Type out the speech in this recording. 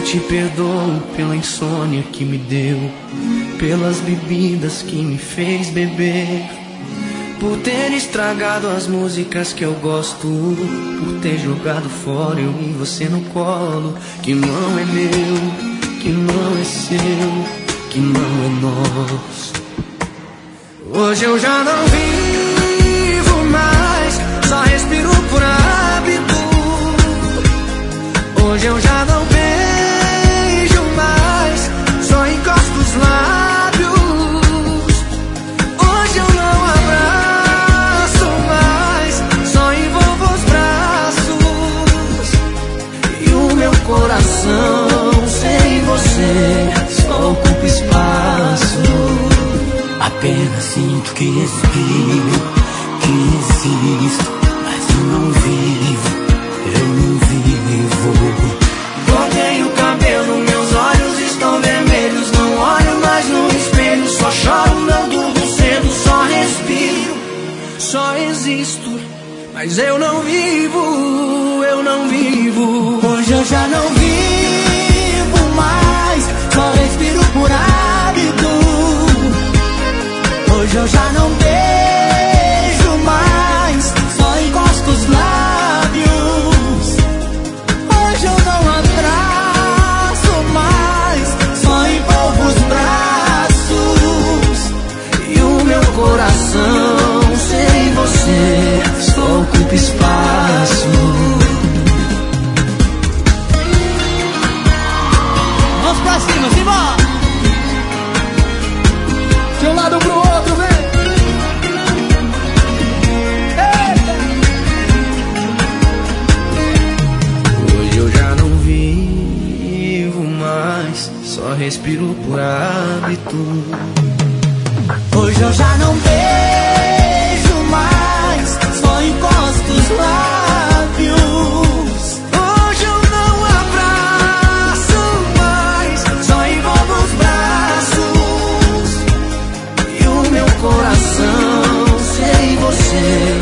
te perdoo pela insônia que me deu, pelas bebidas que me fez beber, por ter estragado as músicas que eu gosto, por ter jogado fora eu e você no colo, que não é meu, que não é seu, que não é nosso. Hoje eu já não vivo mais, só respiro por hábito. Hoje eu já não beijo mais, só encosto os lábios. Hoje eu não abraço mais, só envolvo os braços. E o meu coração sem você só ocupa espaço. Apenas sinto que respiro, que existo, mas eu não vivo, eu não vivo. Cortei o cabelo, meus olhos estão vermelhos, não olho mais no espelho, só choro, não durmo cedo, só respiro, só existo, mas eu não vivo, eu não vivo. Hoje eu já não vivo mais, só respiro por hábito. Hoje eu já não beijo mais, só encosto os lábios. Hoje eu não abraço mais, só envolvo os braços. E o meu coração sem você só ocupa espaço. Vamos pra cima, simbora! De um lado pro outro, vem! Eita! Hoje eu já não vivo mais, só respiro por hábito. Hoje eu já não beijo mais, só encosto os lábios. Hoje eu não abraço mais, só envolvo os braços. E o meu coração sem você